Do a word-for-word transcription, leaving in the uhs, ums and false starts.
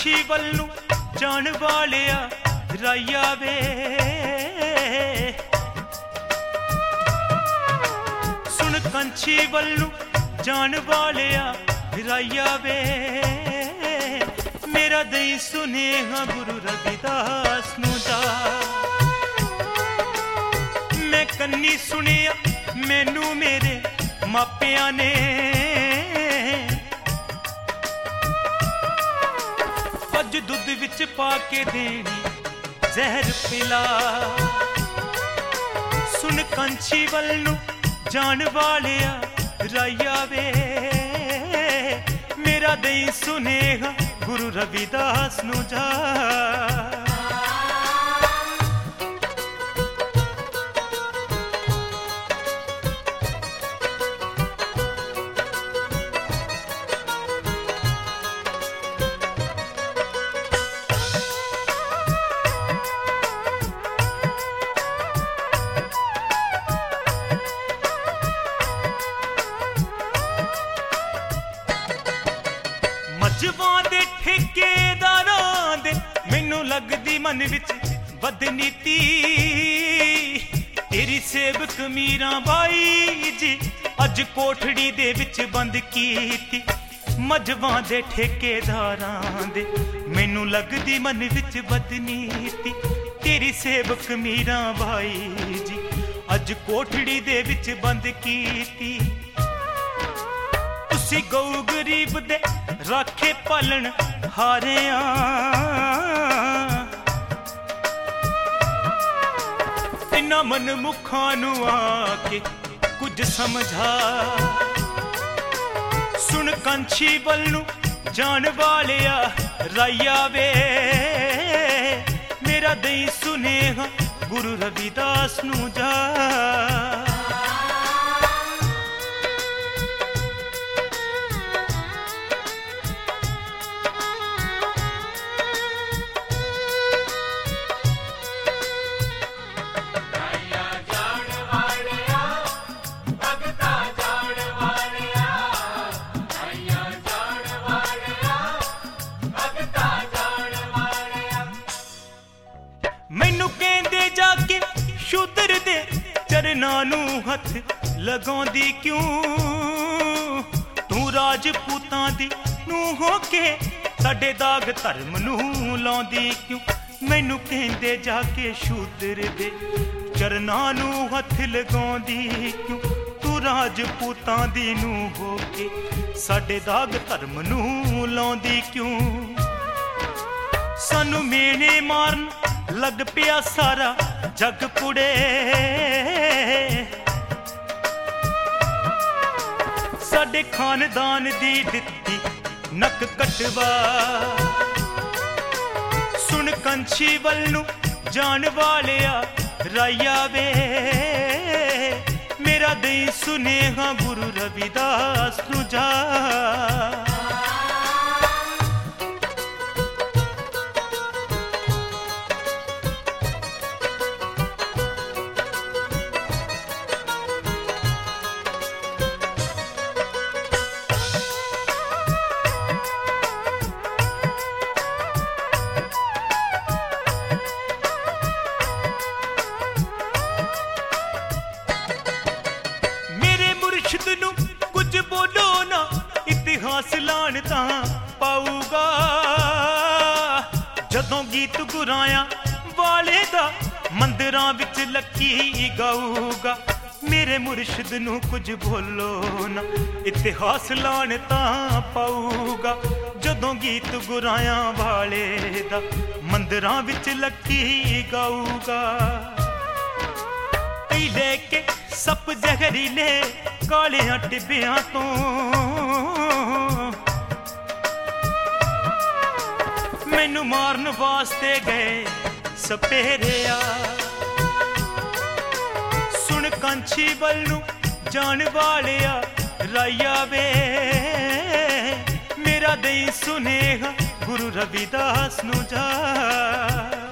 कंछी वल्लू जान वालिया राइया वे सुन कंछी वल्लू जान वालिया राइया वे मेरा दई सुनेहा गुरु रविदास नू जा मैं कन्नी सुनिया मैनू मेरे मापिया ने अज दुध विच पा के देनी जहर पिला सुन कंछी वल्लू जान वालिया राइया वे मेरा दई सुनेहा गुरु रविदास नू जा मजबां दे ठेकेदारां दे मैनू लगदी मन विच बदनीति तेरी सेवक मीरा बाई जी अज कोठड़ी दे विच बंद कीती मजबां दे ठेकेदारां दे मैनू लगदी मन विच बदनीति तेरी सेवक मीरा बाई जी अज कोठड़ी दे विच बंद कीती तुसी गऊ गरीब दे राखे पालन हारिया इन्ना मन मुखा नू आके कुछ समझा सुन कंछी वल्लू जान वालिया राइया वे मेरा दई सुनेहा गुरु रविदास नू जा मैनू कहंदे जाके शुद्र दे चरनां नू हथ लगाउंदी क्यों तू राजपूतां दी नू हो के साडे दाग धर्म नू लाउंदी क्यों मैनू कहंदे जाके शुद्र दे चरनां नू हथ लगाउंदी क्यों तू राजपूतां दी नू हो के साडे दाग धर्म नू लाउंदी क्यों सानू मेने मारन लग पिया सारा जग कुड़े साडे खानदान दी दित्ती नक कटवा सुन कंछी वल्लू जान वालिया राइया वे मेरा दई सुनेहा गुरु रविदास नू जा कुछ बोलो ना इतिहास लान तां पाऊगा जदों गीत गुराया वाले दा मंदिरां विच लकी गाऊगा मेरे मुर्शिद नू कुछ बोलो ना इतिहास लान तां पाऊगा जदों गीत गुराया वाले दा मंदिरां विच लकी गाऊगा लेके सप जहरीले कालियां टिब्बियां तो मैनू मारन वास्ते गए सपेरिया सुन कंछी वल्लू जान वालिया राइया वे मेरा दई सुनेहा गुरु रविदास नू जा